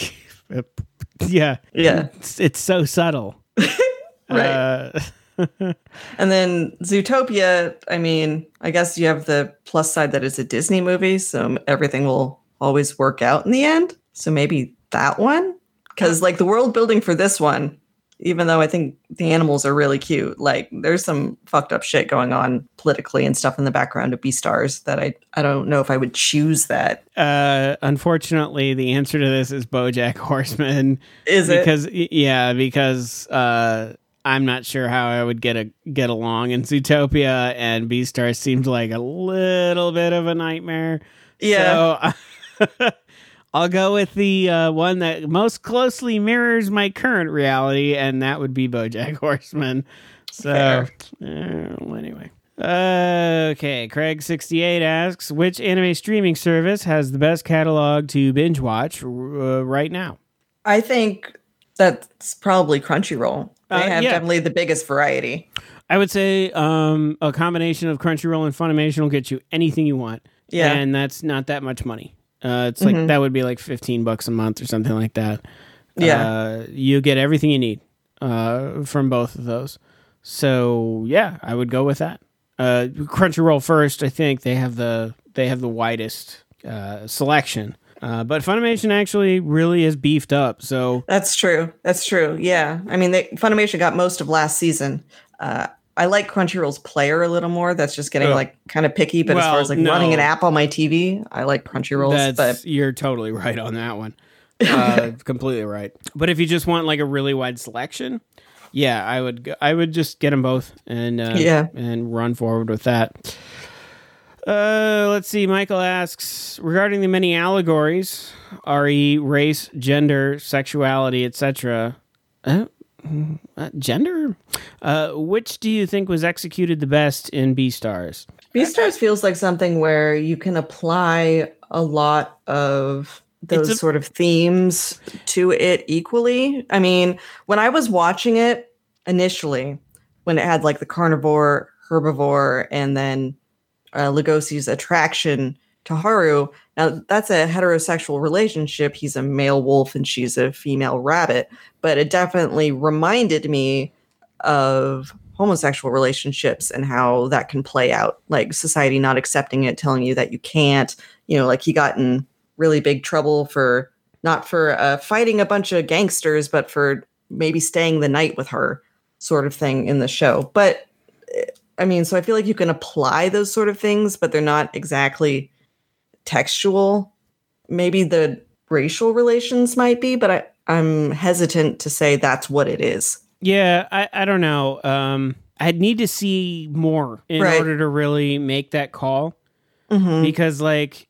Yeah. It's so subtle. Right. And then Zootopia, I mean, I guess you have the plus side that it's a Disney movie, so everything will always work out in the end. So maybe that one? Because like the world building for this one, even though I think the animals are really cute, like there's some fucked up shit going on politically and stuff in the background of Beastars that I don't know if I would choose that. Unfortunately, the answer to this is BoJack Horseman. Is it? Because I'm not sure how I would get along in Zootopia, and Beastars seemed like a little bit of a nightmare. Yeah. So I'll go with the one that most closely mirrors my current reality, and that would be BoJack Horseman. So anyway. Okay, Craig68 asks, which anime streaming service has the best catalog to binge watch right now? I think that's probably Crunchyroll. They have definitely the biggest variety. I would say a combination of Crunchyroll and Funimation will get you anything you want. Yeah. And that's not that much money. It's like that would be like $15 a month or something like that. Yeah. You get everything you need from both of those. So yeah, I would go with that. Crunchyroll first. I think they have the widest selection. But Funimation actually really is beefed up. So that's true. Yeah. I mean, Funimation got most of last season. I like Crunchyroll's player a little more. That's just getting like kind of picky. But as far as like running an app on my TV, I like Crunchyroll's. But you're totally right on that one. Completely right. But if you just want like a really wide selection, yeah, I would just get them both and run forward with that. Let's see. Michael asks, regarding the many allegories, re race, gender, sexuality, etc. Gender? Which do you think was executed the best in Beastars? Beastars feels like something where you can apply a lot of those sort of themes to it equally. I mean, when I was watching it initially, when it had like the carnivore, herbivore, and then Lugosi's attraction to Haru. Now, that's a heterosexual relationship. He's a male wolf and she's a female rabbit. But it definitely reminded me of homosexual relationships and how that can play out. Like society not accepting it, telling you that you can't. You know, like he got in really big trouble for not for fighting a bunch of gangsters, but for maybe staying the night with her sort of thing in the show. But I mean, so I feel like you can apply those sort of things, but they're not exactly textual. Maybe the racial relations might be, but I'm hesitant to say that's what it is. Yeah, I don't know. I'd need to see more in order to really make that call. Because like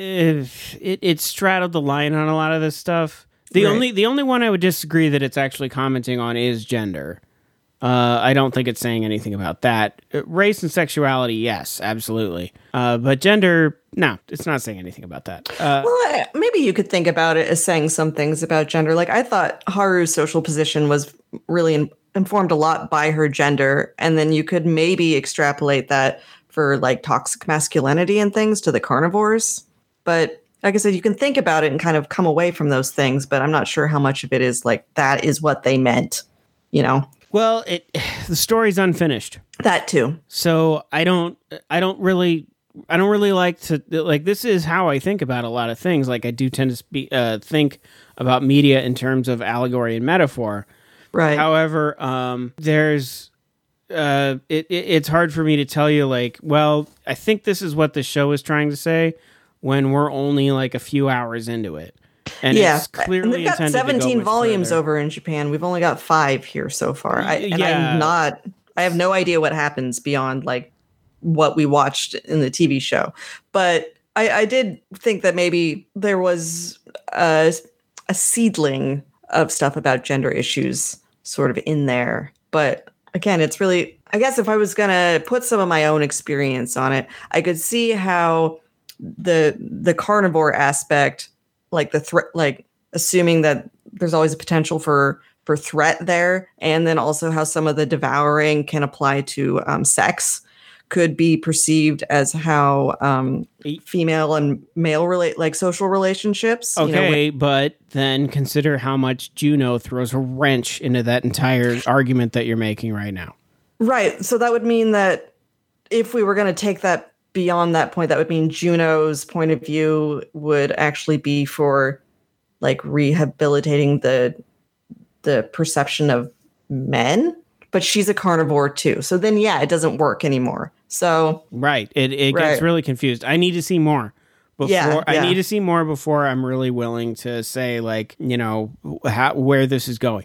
it straddled the line on a lot of this stuff. The only one I would disagree that it's actually commenting on is gender. I don't think it's saying anything about that. Race and sexuality, yes, absolutely. But gender, no, it's not saying anything about that. Well, maybe you could think about it as saying some things about gender. Like I thought Haru's social position was really informed a lot by her gender. And then you could maybe extrapolate that for like toxic masculinity and things to the carnivores. But like I said, you can think about it and kind of come away from those things. But I'm not sure how much of it is like that is what they meant, you know? Well, the story's unfinished. That too. So I don't really like to like. This is how I think about a lot of things. Like I do tend to think about media in terms of allegory and metaphor. Right. However, there's it's hard for me to tell you like, well, I think this is what the show is trying to say when we're only like a few hours into it. And it's clearly they've got 17 volumes further. Over in Japan. We've only got 5 here so far. I have no idea what happens beyond like what we watched in the TV show. But I did think that maybe there was a seedling of stuff about gender issues sort of in there. But again, it's really, I guess if I was going to put some of my own experience on it, I could see how the carnivore aspect, like the threat, like assuming that there's always a potential for threat there. And then also how some of the devouring can apply to sex could be perceived as how female and male relate like social relationships. Okay, but then consider how much Juno throws a wrench into that entire argument that you're making right now. Right. So that would mean that if we were going to take that beyond that point, that would mean Juno's point of view would actually be for like rehabilitating the perception of men, but she's a carnivore too. So then, yeah, it doesn't work anymore. So right. It gets really confused. I need to see more before I need to see more before I'm really willing to say like, you know, where this is going.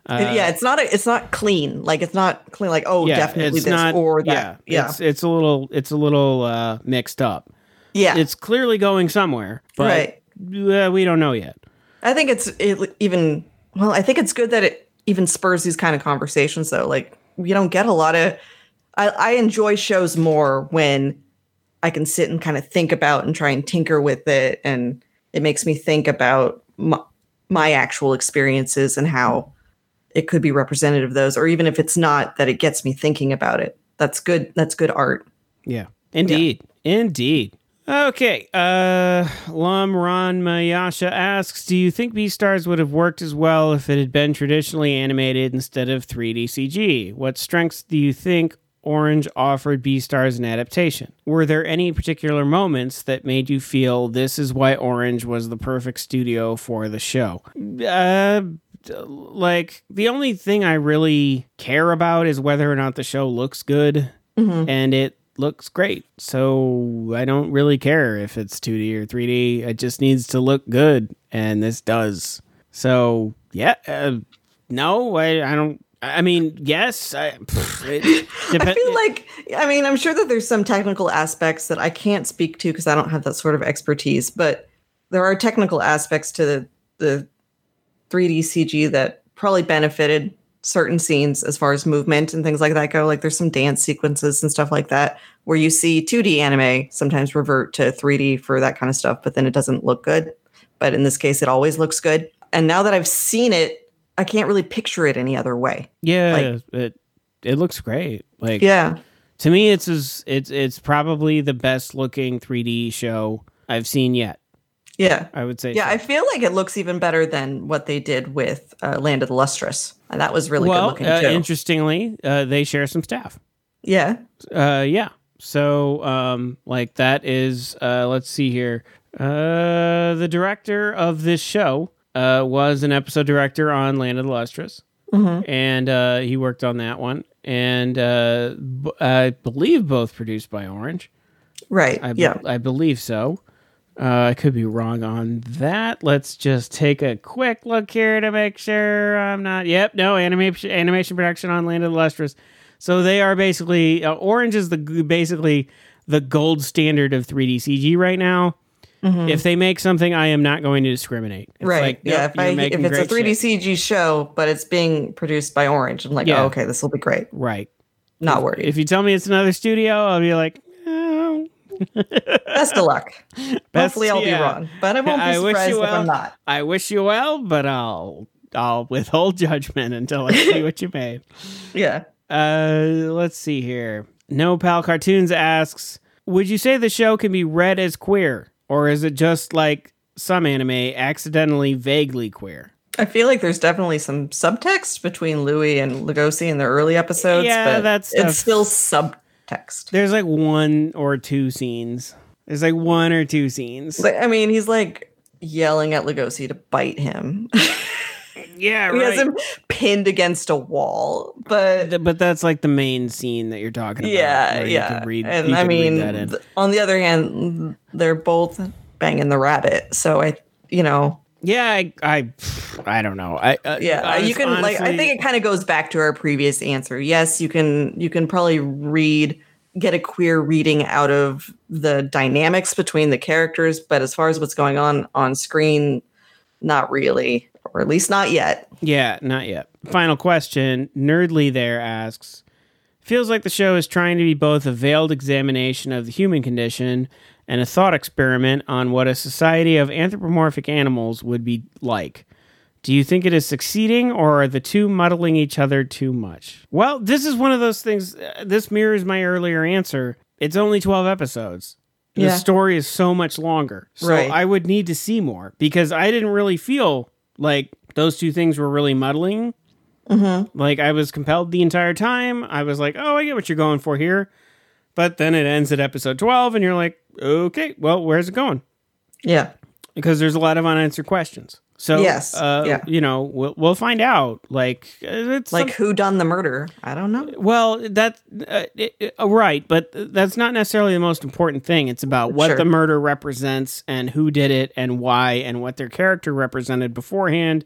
Yeah, it's not clean. Like it's not clean. Like definitely this or that. It's a little mixed up. Yeah, it's clearly going somewhere, but we don't know yet. I think I think it's good that it even spurs these kind of conversations though. Like we don't get a lot of. I enjoy shows more when I can sit and kind of think about and try and tinker with it, and it makes me think about my actual experiences and how it could be representative of those, or even if it's not, that it gets me thinking about it. That's good. That's good art. Yeah, indeed. Okay. Lamran Mayasha asks, do you think Beastars would have worked as well if it had been traditionally animated instead of 3D CG? What strengths do you think Orange offered Beastars in adaptation? Were there any particular moments that made you feel this is why Orange was the perfect studio for the show? Like, the only thing I really care about is whether or not the show looks good, and it looks great. So I don't really care if it's 2D or 3D. It just needs to look good, and this does. So, yeah, no, I don't. I mean, yes. I feel like, I'm sure that there's some technical aspects that I can't speak to because I don't have that sort of expertise, but there are technical aspects to the 3D CG that probably benefited certain scenes as far as movement and things like that go. Like there's some dance sequences and stuff like that where you see 2D anime sometimes revert to 3D for that kind of stuff, but then it doesn't look good. But in this case, it always looks good. And now that I've seen it, I can't really picture it any other way. Yeah, like, it looks great. Like, yeah, to me, it's probably the best looking 3D show I've seen yet. Yeah, I would say. Yeah, so. I feel like it looks even better than what they did with Land of the Lustrous, and that was really good looking too. Interestingly, they share some staff. Yeah. Yeah. So, like that is, let's see here. The director of this show was an episode director on Land of the Lustrous, and he worked on that one, and I believe both produced by Orange. Right. I believe so. I could be wrong on that. Let's just take a quick look here to make sure I'm not. Yep, no, animation production on Land of the Lustrous. So they are basically Orange is basically the gold standard of 3D CG right now. If they make something, I am not going to discriminate. It's right? Like, nope, if it's a 3D CG show, but it's being produced by Orange, I'm like, oh, okay, this will be great. Right. Not worried. If you tell me it's another studio, I'll be like, best of luck. Hopefully I'll be wrong, but I won't be surprised if I'm not. I wish you well, but I'll withhold judgment until I see what you made. Yeah. Let's see here. No Pal Cartoons asks, would you say the show can be read as queer, or is it just like some anime accidentally vaguely queer? I feel like there's definitely some subtext between Louis and Lugosi in the early episodes, but it's still subtext. There's like one or two scenes. He's like yelling at Lugosi to bite him. Yeah, he has him pinned against a wall, but that's like the main scene that you're talking about. Yeah. On the other hand, they're both banging the rabbit, so Yeah, I don't know. You can honestly, I think it kind of goes back to our previous answer. Yes, you can probably get a queer reading out of the dynamics between the characters, but as far as what's going on screen, not really, or at least not yet. Yeah, not yet. Final question. Nerdly there asks, feels like the show is trying to be both a veiled examination of the human condition and a thought experiment on what a society of anthropomorphic animals would be like. Do you think it is succeeding, or are the two muddling each other too much? Well, this is one of those things. This mirrors my earlier answer. It's only 12 episodes. The story is so much longer. So I would need to see more, because I didn't really feel like those two things were really muddling. Like, I was compelled the entire time. I was like, oh, I get what you're going for here. But then it ends at episode 12, and you're like, okay, well, where's it going? Yeah. Because there's a lot of unanswered questions. So, we'll find out. Like, it's who done the murder? I don't know. Well, right, but that's not necessarily the most important thing. It's about what the murder represents and who did it and why and what their character represented beforehand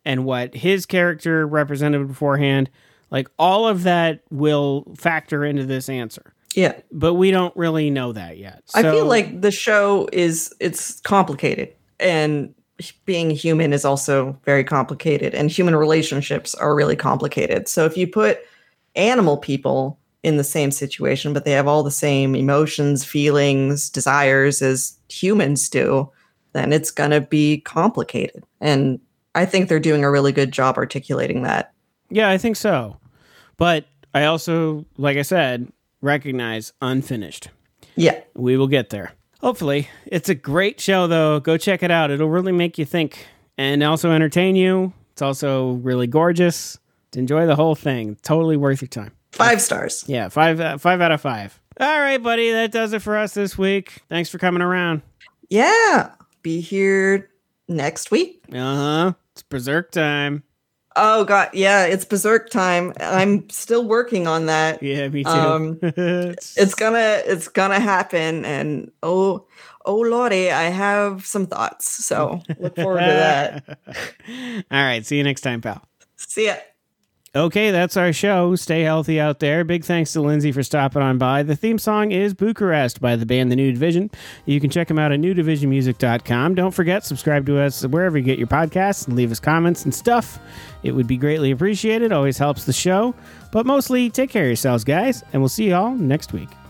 and what his character represented beforehand, like all of that will factor into this answer. Yeah. But we don't really know that yet. So, I feel like the show it's complicated, and being human is also very complicated, and human relationships are really complicated. So if you put animal people in the same situation, but they have all the same emotions, feelings, desires as humans do, then it's going to be complicated. And I think they're doing a really good job articulating that. Yeah, I think so. But I also, like I said, recognize unfinished. Yeah. We will get there. Hopefully. It's a great show, though. Go check it out. It'll really make you think and also entertain you. It's also really gorgeous. Enjoy the whole thing. Totally worth your time. 5 stars. Yeah, 5 out of 5. All right, buddy. That does it for us this week. Thanks for coming around. Yeah. Be here next week. Uh-huh. It's Berserk time. Oh, God. Yeah, it's Berserk time. I'm still working on that. Yeah, me too. It's gonna happen. And oh, Lordy, I have some thoughts. So look forward to that. All right. See you next time, pal. See ya. Okay, that's our show. Stay healthy out there. Big thanks to Lindsay for stopping on by. The theme song is Bucharest by the band The New Division. You can check them out at newdivisionmusic.com. Don't forget, subscribe to us wherever you get your podcasts and leave us comments and stuff. It would be greatly appreciated. Always helps the show. But mostly, take care of yourselves, guys, and we'll see you all next week.